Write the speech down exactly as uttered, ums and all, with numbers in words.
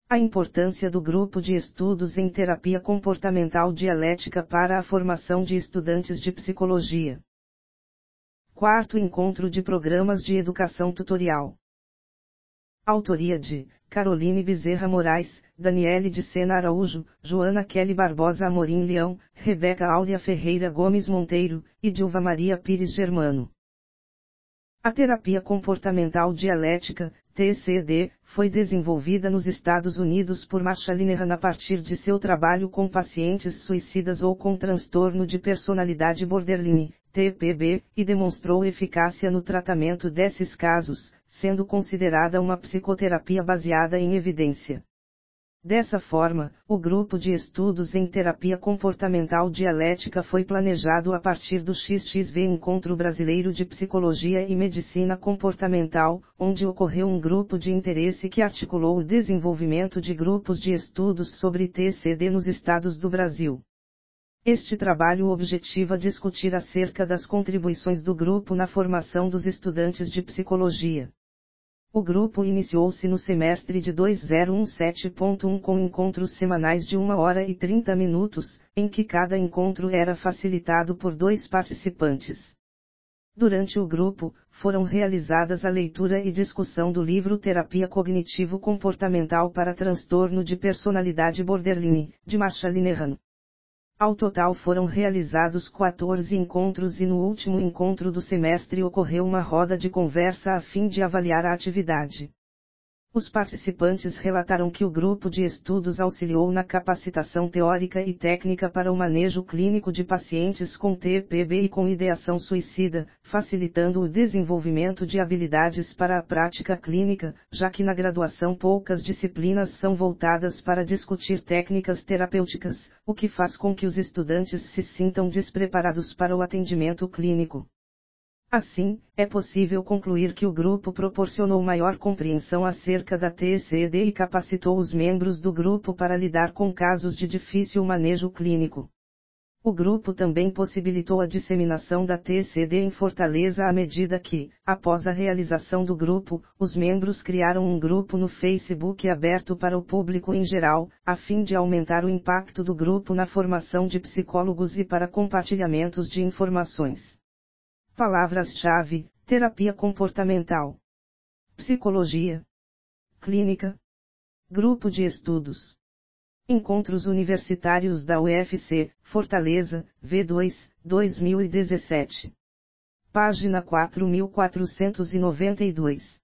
A importância do grupo de estudos em terapia comportamental dialética para a formação de estudantes de psicologia. Quarto encontro de programas de educação tutorial. Autoria de Caroline Bezerra Moraes, Daniele de Sena Araújo, Joana Kelly Barbosa Amorim Leão, Rebeca Áurea Ferreira Gomes Monteiro, e Dilva Maria Pires Germano. A terapia comportamental dialética, T C D, foi desenvolvida nos Estados Unidos por Marsha Linehan a partir de seu trabalho com pacientes suicidas ou com transtorno de personalidade borderline, T P B, e demonstrou eficácia no tratamento desses casos, sendo considerada uma psicoterapia baseada em evidência. Dessa forma, o grupo de estudos em terapia comportamental dialética foi planejado a partir do X X V Encontro Brasileiro de Psicologia e Medicina Comportamental, onde ocorreu um grupo de interesse que articulou o desenvolvimento de grupos de estudos sobre T C D nos estados do Brasil. Este trabalho objetiva discutir acerca das contribuições do grupo na formação dos estudantes de psicologia. O grupo iniciou-se no semestre de dois mil e dezessete ponto um com encontros semanais de uma hora e trinta minutos, em que cada encontro era facilitado por dois participantes. Durante o grupo, foram realizadas a leitura e discussão do livro Terapia Cognitivo-Comportamental para Transtorno de Personalidade Borderline, de Marsha Linehan. Ao total foram realizados quatorze encontros e no último encontro do semestre ocorreu uma roda de conversa a fim de avaliar a atividade. Os participantes relataram que o grupo de estudos auxiliou na capacitação teórica e técnica para o manejo clínico de pacientes com T P B e com ideação suicida, facilitando o desenvolvimento de habilidades para a prática clínica, já que na graduação poucas disciplinas são voltadas para discutir técnicas terapêuticas, o que faz com que os estudantes se sintam despreparados para o atendimento clínico. Assim, é possível concluir que o grupo proporcionou maior compreensão acerca da T C D e capacitou os membros do grupo para lidar com casos de difícil manejo clínico. O grupo também possibilitou a disseminação da T C D em Fortaleza à medida que, após a realização do grupo, os membros criaram um grupo no Facebook aberto para o público em geral, a fim de aumentar o impacto do grupo na formação de psicólogos e para compartilhamentos de informações. Palavras-chave: terapia comportamental, psicologia clínica, grupo de estudos. Encontros Universitários da U F C, Fortaleza, V dois, dois mil e dezessete. Página quatro mil quatrocentos e noventa e dois.